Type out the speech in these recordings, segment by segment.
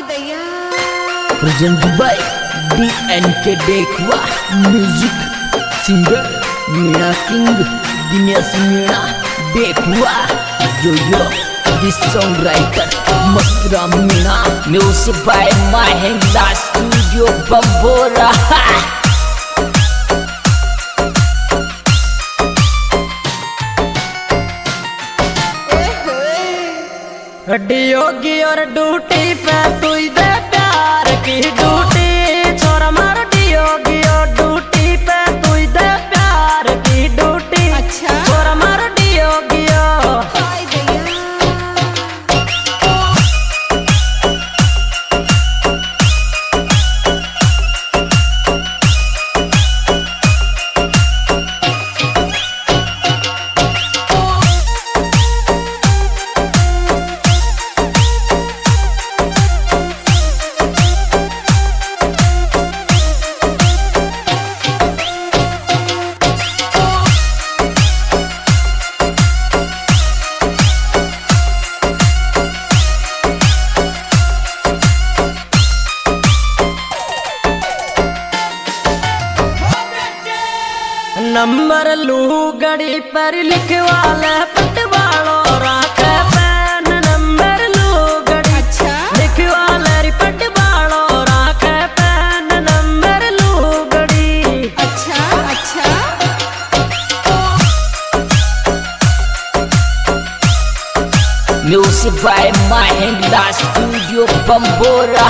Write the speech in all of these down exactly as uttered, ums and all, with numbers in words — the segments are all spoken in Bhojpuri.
Presented by D N K Dekwa Music Singer Meena King Dinesh Meena Dekwa Yo-Yo This songwriter Mastra Meena Music by Mahindra Studio Bambora Yogi और ड्यूटी पे तू दे प्यार की ड्यूटी छोरा मार योगी और ड्यूटी पे तू दे प्यार की ड्यूटी अच्छा छोरा मार योगी नंबर लू गड़ी पर लिखवाले पटवालो राखे पैन नंबर लू गड़ी अच्छा लिखवाले पटवालो राखे पैन नंबर लू गड़ी अच्छा अच्छा Music by Mahindra Studio Bambora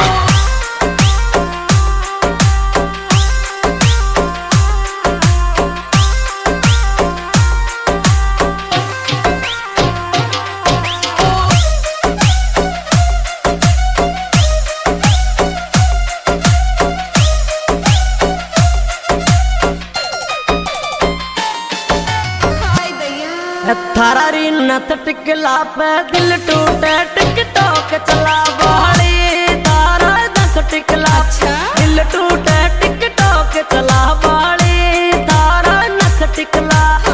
थारा री नत टिकला पे दिल टूटे टिकटॉक चला बाड़ी तारा नत टिकला अच्छा दिल टूटे टिकटॉक चला बाड़ी तारा नत टिकला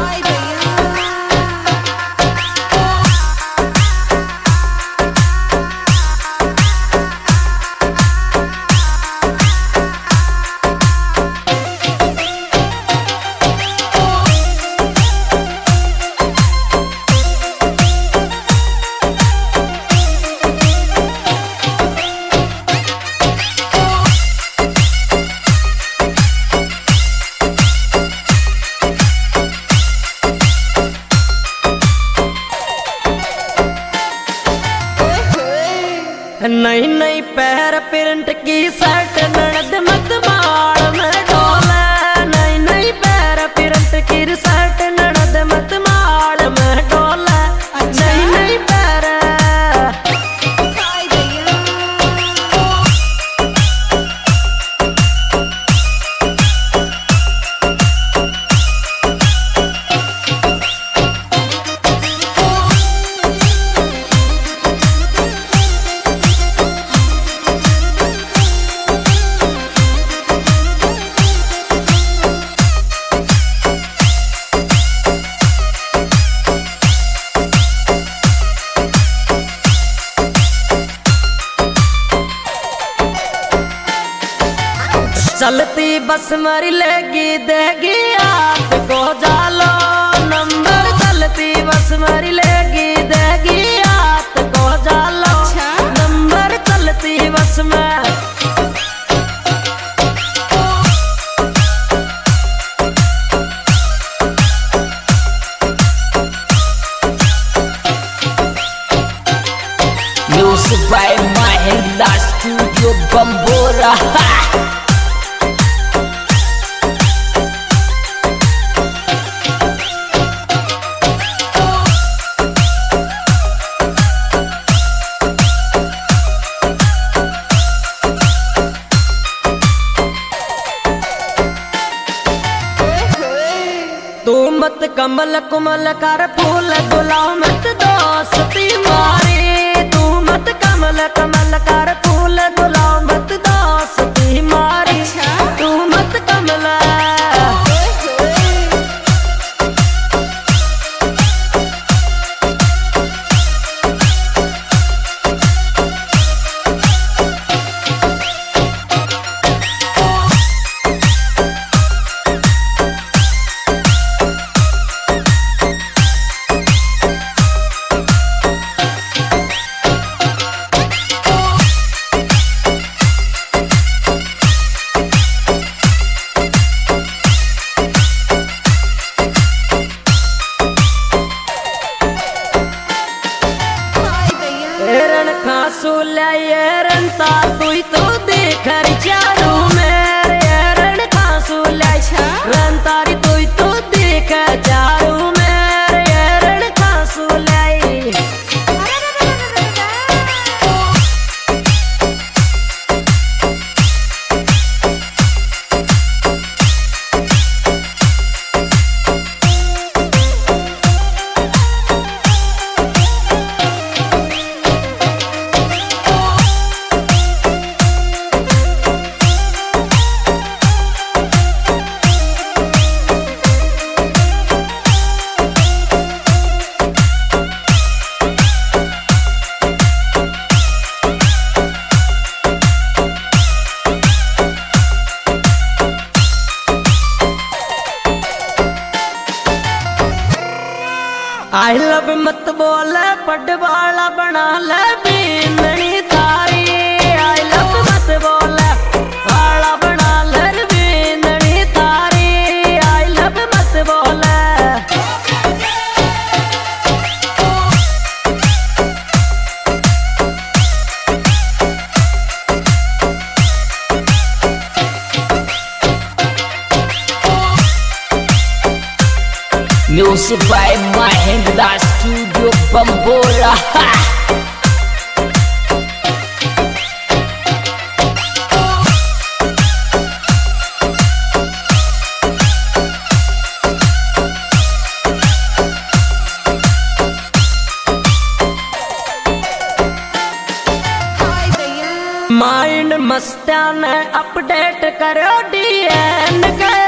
नहीं नहीं पैर प्रिंट की शर्ट ननद मत मार में डोले नहीं नहीं पैर प्रिंट की शर्ट ननद मत मार में डोले नहीं नहीं पैर चलती बस मरी लेगी देगी आप को जालो नंबर चलती बस मरी लेगी देगी आप को जालो अच्छा नंबर चलती बस में Music by Mahindra Studio Bambora तू मत कमल कुमल कर फूल गुलाब मत दोस्ती मारी तू मत कमल कमल कर फूल गुलाब मत दोस्ती मारी तू मत कमल ये रंता तू तो देख चारू मेरे रण खासू लाई रंतारी तू तो देख चारू मेरे रण खासू लाई। आई लव मत बोले पड वाला बना ले बींदनी तारी। आई लव मत बोले वाला बना ले बींदनी तारी। आई लव मत बोले Music by Mahendra Studio Bambora. Mind मस्त्या ने अपडेट करो डी एन के